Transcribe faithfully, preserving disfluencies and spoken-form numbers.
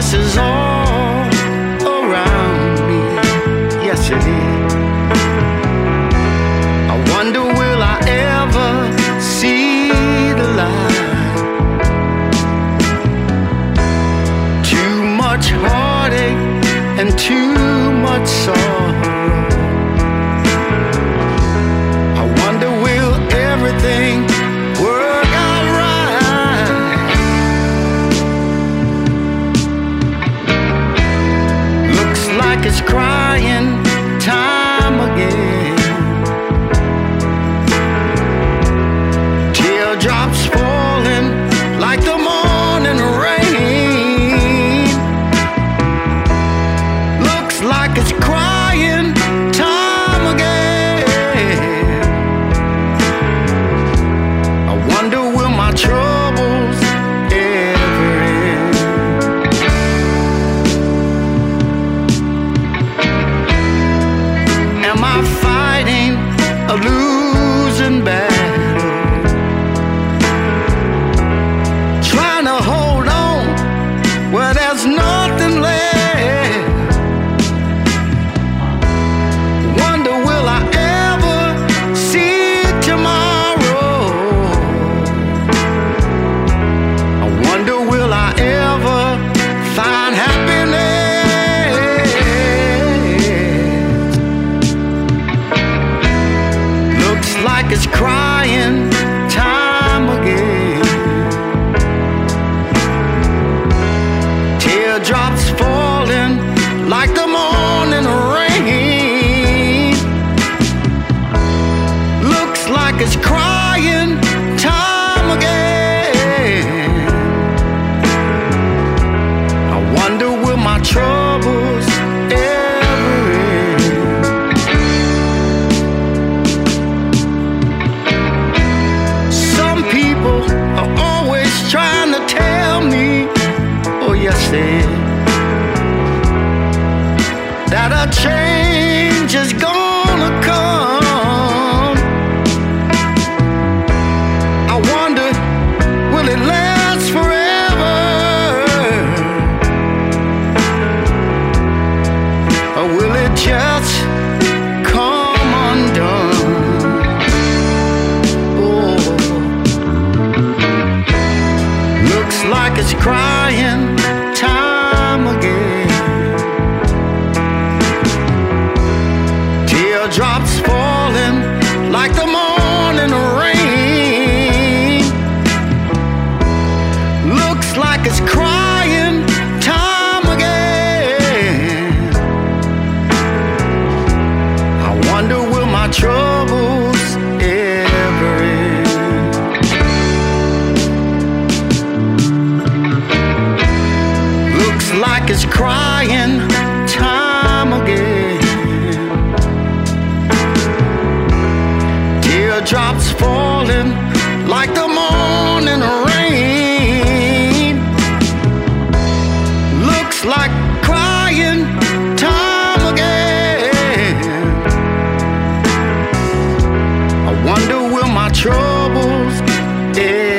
darkness is all around me. Yes, it is. I wonder, will I ever see the light? Too much heartache and too much sorrow. I wonder, will everything work out right? Looks like it's crying time again. Teardrops falling like the morning rain. Looks like it's crying time again. I wonder, will my troubles ever end? Am I fighting a losing battle? Trying to hold on where there's nothing left. Wonder, will I ever see tomorrow? I wonder, will I ever find happiness? Looks like it's crying time again. Teardrops falling like the morning rain. Looks like it's crying time again. I wonder, will my troubles ever end? Some people are always trying to tell me, oh yes they is, that a change is gonna come. I wonder, will it last forever? Or will it just come undone? Oh, looks like it's crying time again. Teardrops falling like the morning rain. Looks like it's crying time again. I wonder, will my troubles ever end? Looks like it's crying time again. Teardrops falling like the morning rain. Looks like crying time again. I wonder, will my troubles end?